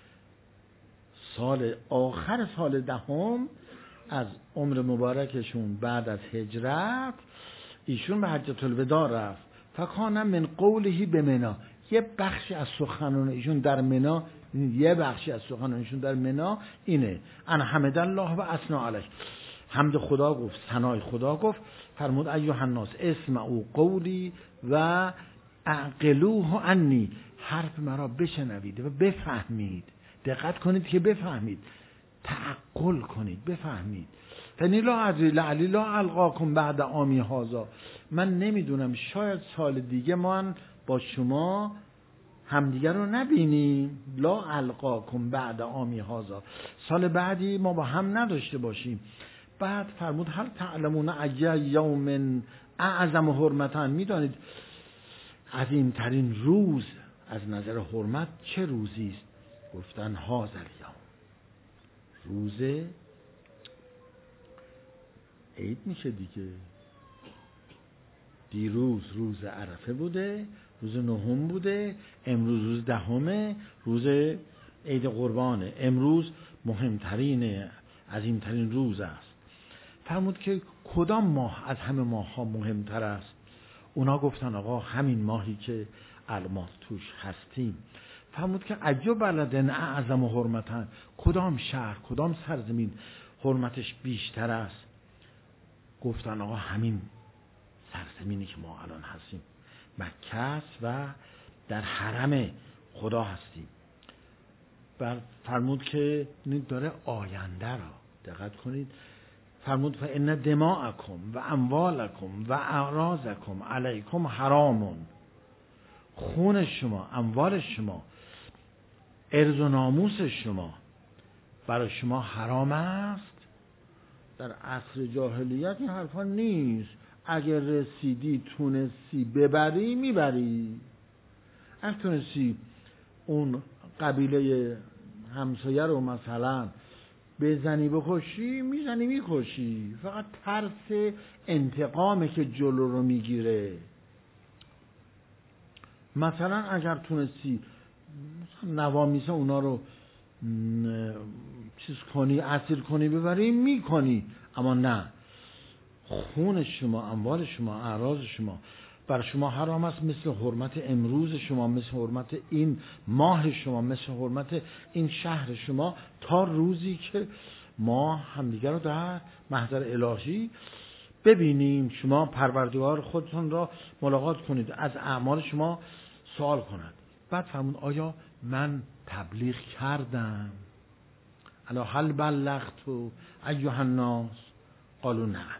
آخر سال 10 از عمر مبارکشون بعد از هجرت ایشون به حجة الوداع رفت. فکان من قوله به منا، یه بخشی از سخنان ایشون در منا، یه بخشی از سخنان ایشون در منا اینه: ان حمد الله و اثنا علیه، حمد خدا گفت، ثنای خدا گفت. فرمود ایها الناس اسمعوا قولی و اعقلوه عنی، حرف مرا بشنوید و بفهمید. دقت کنید که بفهمید، تعقل کنید، بفهمید. فنی لا ادری لعلی لا القاکم بعد عامی هذا، من نمیدونم شاید سال دیگه ما با شما همدیگر رو نبینیم. لا القاکم بعد عامی هذا، سال بعدی ما با هم نداشته باشیم. بعد فرمود هل تعلمون ای یوم اعظم حرمتا، میدانید عظیمترین روز از نظر حرمت چه روزی است؟ گفتن هذا الیوم، روز عید میشه دیگه. دیروز روز عرفه بوده، روز نهم بوده، امروز روز دهمه، روز عید قربانه. امروز مهمترین عظیمترین روز است. فرمود که کدام ماه از همه ماه ها مهمتر است؟ اونا گفتن آقا همین ماهی که ما توش هستیم. فرمود که ایو بلدن اعظم حرمتا، کدام شهر کدام سرزمین حرمتش بیشتر است؟ گفتن آقا همین سرزمینی که ما الان هستیم، مکه است و در حرم خدا هستیم. و فرمود که داره آینده را دقت کنید. فرمود فإن دماءکم و اموالکم و اعراضکم علیکم حرامون، خون شما، اموال شما، عرض و ناموس شما برای شما حرام است. در عصر جاهلیت این حرفا نیست. اگر رسیدی تونستی ببری میبری، اگر تونستی اون قبیله همسایه رو مثلا بزنی بکشی میزنی میکشی، فقط ترس انتقامه که جلو رو میگیره. مثلا اگر تونستی نوامیس اونا رو چیز کنی، اسیر کنی، ببری میکنی. اما نه، خون شما، اموال شما، اعراض شما بر شما حرام است، مثل حرمت امروز شما، مثل حرمت این ماه شما، مثل حرمت این شهر شما، تا روزی که ما همدیگر رو در محضر الهی ببینیم. شما پروردگار خودتون را ملاقات کنید، از اعمال شما سوال کند. بعد فرمود آیا من تبلیغ کردم؟ الا هل بلغت ایها الناس؟ قالوا نعم.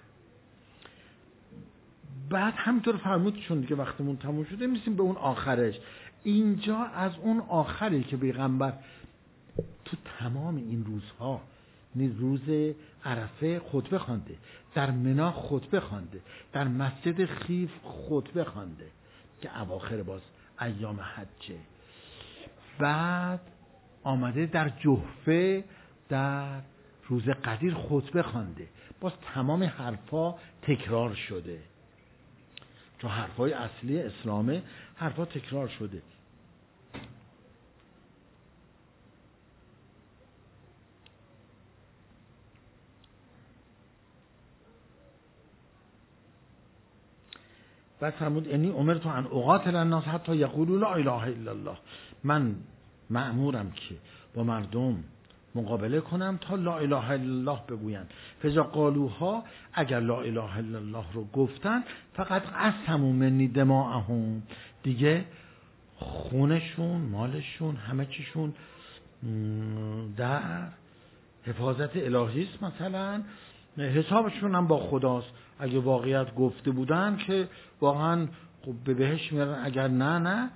بعد همینطور فرمود چون دیگه وقتمون تموم شده میرسیم به اون آخرش. اینجا از اون آخری که پیغمبر تو تمام این روزها، روز عرفه خطبه خوانده، در منا خطبه خوانده، در مسجد خیف خطبه خوانده که اواخر باز ایام حجه، بعد آمده در جحفه در روز قدیر خطبه خوانده. باز تمام حرفا تکرار شده، چون حرفای اصلی اسلامه، حرفا تکرار شده. بعد فرمود انی امرت ان اقاتل الناس حتی یقولوا لا اله الا الله، من مأمورم که با مردم مقابله کنم تا لا اله الا الله بگویند. فاذا قالوها، اگر لا اله الا الله رو گفتن، فقط قسموا منی دماءهم، دیگه خونشون، مالشون، همه چیشون در حفاظت الهی است. مثلا حسابشون هم با خداست. اگه واقعیت گفته بودن که واقعا به بهشت میرن، اگر نه.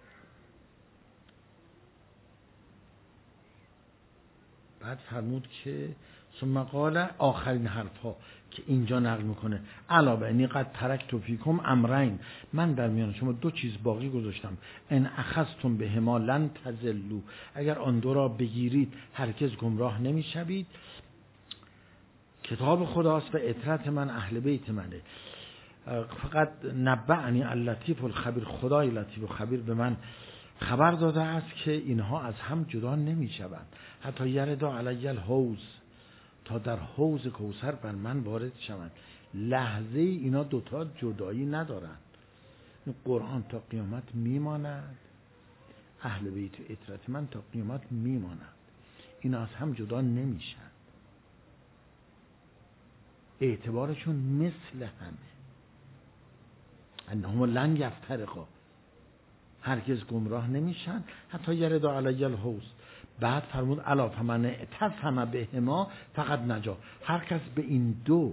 بعد فرمود که ثم قال، آخرین حرف ها که اینجا نقل میکنه، علاوه انی قد ترکت فیکم امرین، من در میان شما دو چیز باقی گذاشتم، ان اخذتم بهما لن تضلوا، اگر آن دو را بگیرید هرگز گمراه نمیشوید. کتاب خداست و عترت من اهل بیت منه. فقط نبعنی اللطیف الخبیر، خدای لطیف و خبیر به من خبر داده است که اینها از هم جدا نمی شوند حتی یردا علی الحوض، تا در حوض کوثر بر من وارد شوند. لحظه اینا دوتا جدایی ندارند. قرآن تا قیامت میماند اهل بیت و عترت من تا قیامت میمانند، اینا از هم جدا نمیشن، اعتبارشون مثل همه، انهم لن یفترقا، هرگز گمراه نمیشن حتی یرد علی الحوض. بعد فرمود الا فمن اعتصم بهما فقط نجا، هر کس به این دو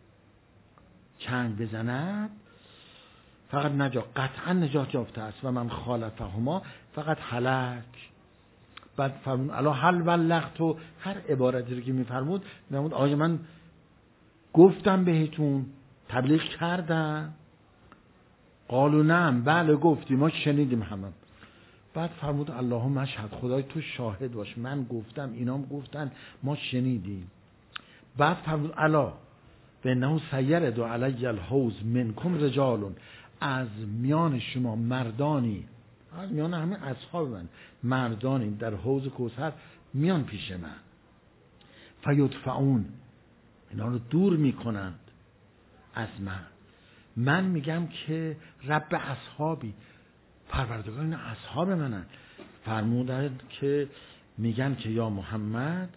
چنگ بزند فقط نجا، قطعا نجات یافته است، و من خالفهما فقط هلک. بعد فرمود الا هل بلغتو، هر عبارتی رو که میفرمود میفرمود آقای من گفتم بهتون، تبلیغ کردم؟ قالوا نعم، بله گفتی، ما شنیدیم همه. بعد فرمود اللهم اشهد، خدای تو شاهد باش، من گفتم اینام گفتن ما شنیدیم. بعد فرمود الا و انه سیرد علی الحوض منکم رجال، از میان شما مردانی، از میان همه اصحاب من مردانی در حوض کوثر میان پیش من، فیدفعون، اینا رو دور میکنند از من میگم که رب اصحابی، پروردگار این اصحاب منن. فرمودند که میگن که یا محمد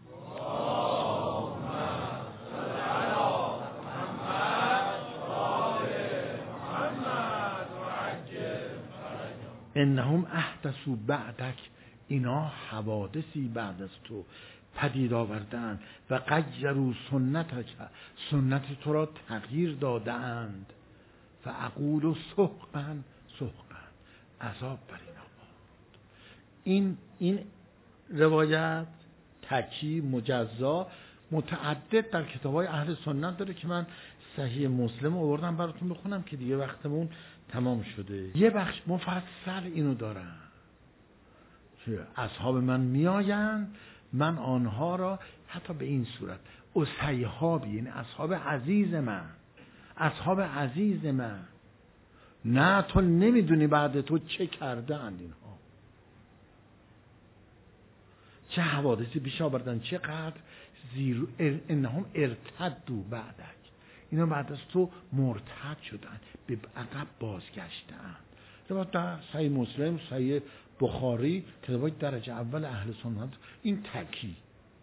انهم احدثوا بعدک، اینا حوادثی بعد از تو پدید آوردن، و غیروا سنتک، سنت تو را تغییر دادند، و اقول سحقا سحقا، عذاب بر اینا. این روایت تکی مجزا متعدد در کتاب‌های اهل سنت داره که من صحیح مسلم آوردم براتون بخونم که دیگه وقتمون تمام شده. یه بخش مفصل اینو دارم که اصحاب من میآیند، من آنها را حتی به این صورت اصحابی، یعنی اصحاب عزیز من، اصحاب عزیز من، نه تو نمیدونی بعد تو چه کردن اینها، چه حوادثی پیش آوردن، چقدر زیر انهم ارتدوا بعدک، اینا بعد از تو مرتد شدن، به عقب بازگشتن. روایت در صحیح مسلم، صحیح بخاری، کتابای درجه اول اهل سنت. این تکی.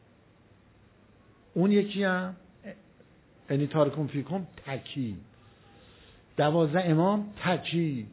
اون یکی هم یعنی تارکم فیکم تکی، 12 امام تکی،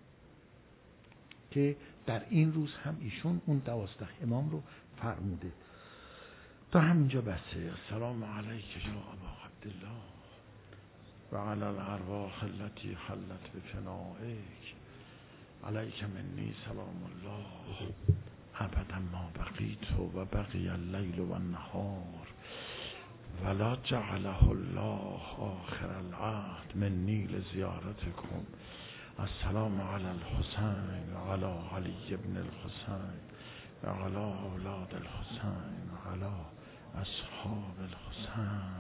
که در این روز هم ایشون اون 12 امام رو فرموده. تا همینجا بسه. السلام علیک یا ابا عبدالله و علی الارواح التي حلت بفنائک، علیک منی سلام الله ابدا ما بقیت و بقی اللیل و النهار ولا جعله الله آخر العهد منی لزیارتکم. السلام علی الحسین و علی علی ابن الحسین و علی اولاد الحسین و علی اصحاب الحسین.